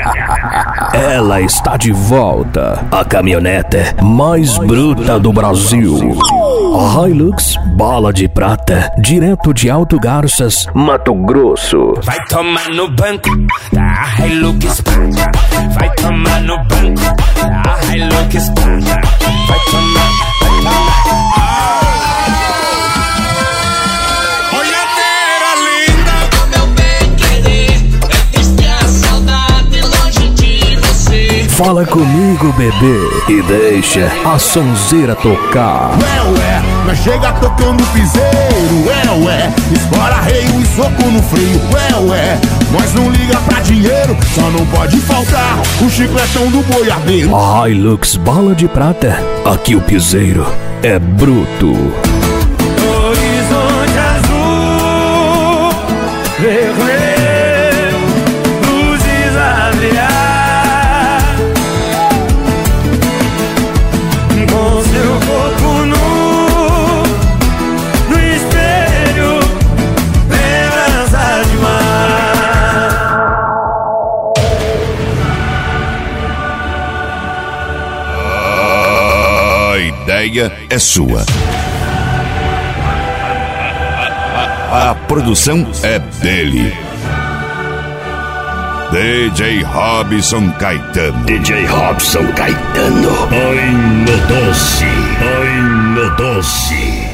Ela está de volta. A caminhonete mais bruta do Brasil. A Hilux Bala de Prata, direto de Alto Garças, Mato Grosso. Vai tomar no banco da Hilux Prata. Vai tomar no banco da Hilux Prata. Vai tomar, vai tomar. Fala comigo, bebê, e deixa a sonzeira tocar. Ué, nós chega tocando piseiro. Ué, espora reio e soco no freio. Ué, nós não liga pra dinheiro, só não pode faltar o chicletão do boiadeiro. A Hilux Bala de Prata, aqui o piseiro é bruto. Horizonte azul, vermelho, luzes a brilhar. Com seu corpo nu, no espelho, lembrança de mar. A ideia é sua. A produção é dele. DJ Robson Caetano. DJ Robson Caetano. Ai, meu doce.